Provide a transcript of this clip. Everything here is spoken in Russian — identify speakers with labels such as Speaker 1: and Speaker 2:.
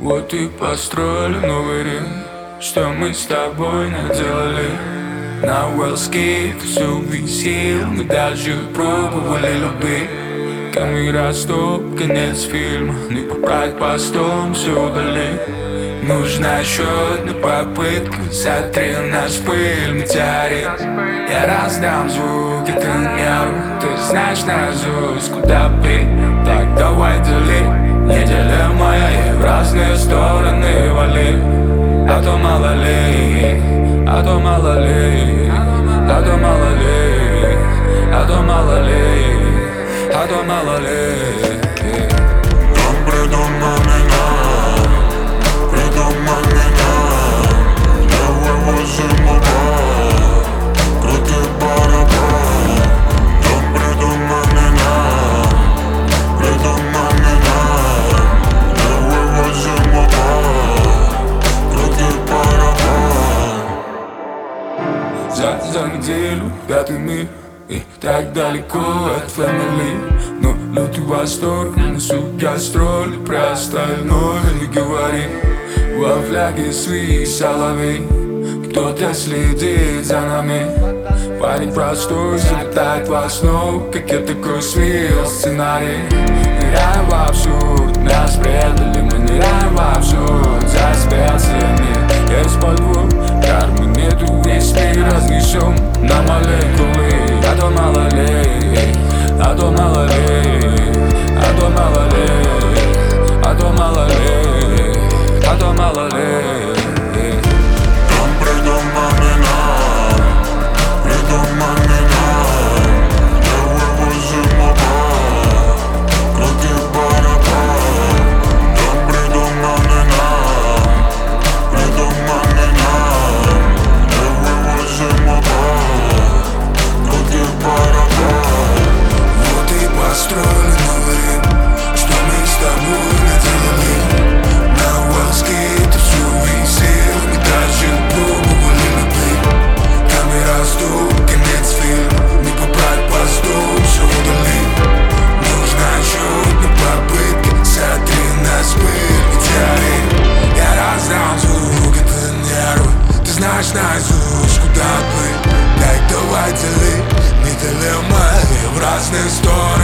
Speaker 1: Вот и построили новый ринг, что мы с тобой наделали. На Уэллске все висел, мы даже пробовали любить. Камера стоп, конец фильма, не поправить постом, все удали. Нужна еще одна попытка, сотри нас в пыль, метеорит. Я раздам звуки, ты не ору, ты знаешь наизусть, куда пить. Так давай дели, не дели мои в разные стороны вали. А то мало ли, а то мало ли, а то мало ли, а то мало ли, а то мало ли.
Speaker 2: Придумай меня, придумай меня, давай возьмем оба, крути барабан. Придумай меня, придумай меня, давай возьмем оба, крути барабан.
Speaker 1: За неделю пятый мир, и так далеко от фэмили. Но лютый восторг, на носу гастроли, про остальное не говори. Во фляге свои соловей, кто-то следит за нами. Парень простой, залетает в основу, как я такой свил сценарий. Ныряем в абсурд, нас предали, мы ныряем в абсурд. За специями, есть подвох, кармы нету, весь мир разнесем на молекулы. А то мало ли, а то мало ли, а то мало ли, а то мало ли, а то мало ли.
Speaker 2: Придумай меня, придумай меня, давай возьмем оба, крути барабан. Придумай меня, придумай меня, давай возьмем оба, крути барабан.
Speaker 1: Вот и построили новый ринг, что мы с тобой наделали. На Уэллске ты все висел, мы даже пробовали любить. Камера стоп, конец фильма, не поправить постом, все удали. Нужна еще одна попытка, сотри нас в пыль, метеорит. Я раздам звук, это не ору, ты знаешь наизусть, куда быть. Так давай дели, не дели мои в разные стороны.